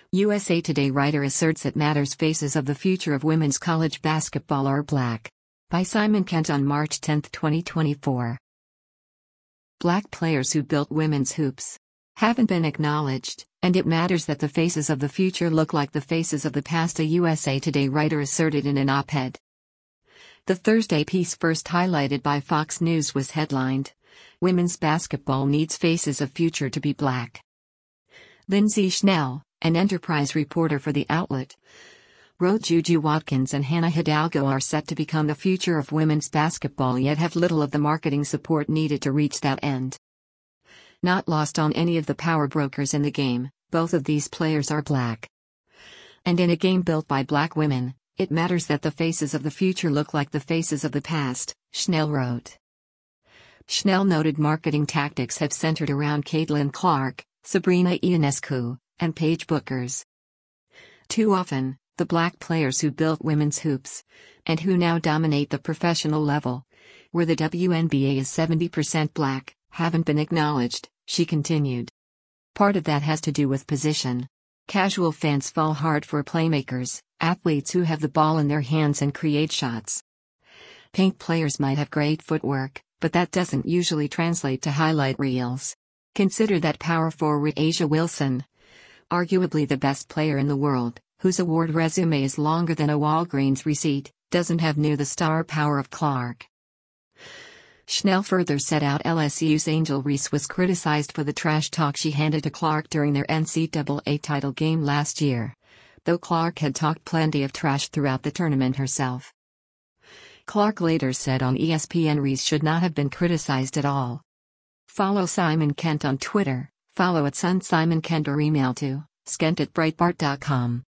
USA Today writer asserts it matters faces of the future of women's college basketball are black. By Simon Kent on March 10, 2024. Black players who built women's hoops haven't been acknowledged, and it matters that the faces of the future look like the faces of the past, a USA Today writer asserted in an op-ed. The Thursday piece, first highlighted by Fox News, was headlined, "Women's Basketball Needs Faces of Future to be Black." Lindsay Schnell, an Enterprise reporter for the outlet, wrote Juju Watkins and Hannah Hidalgo are set to become the future of women's basketball, yet have little of the marketing support needed to reach that end. Not lost on any of the power brokers in the game, both of these players are black. And in a game built by black women, it matters that the faces of the future look like the faces of the past, Schnell wrote. Schnell noted marketing tactics have centered around Caitlin Clark, Sabrina Ionescu, and Paige Bueckers. Too often, the black players who built women's hoops, and who now dominate the professional level, where the WNBA is 70% black, haven't been acknowledged, she continued. Part of that has to do with position. Casual fans fall hard for playmakers, athletes who have the ball in their hands and create shots. Paint players might have great footwork, but that doesn't usually translate to highlight reels. Consider that power forward A'ja Wilson, arguably the best player in the world, whose award resume is longer than a Walgreens receipt, doesn't have near the star power of Clark. Schnell further set out LSU's Angel Reese was criticized for the trash talk she handed to Clark during their NCAA title game last year, though Clark had talked plenty of trash throughout the tournament herself. Clark later said on ESPN Reese should not have been criticized at all. Follow Simon Kent on Twitter, follow @SunSimonKent or email to skent@breitbart.com.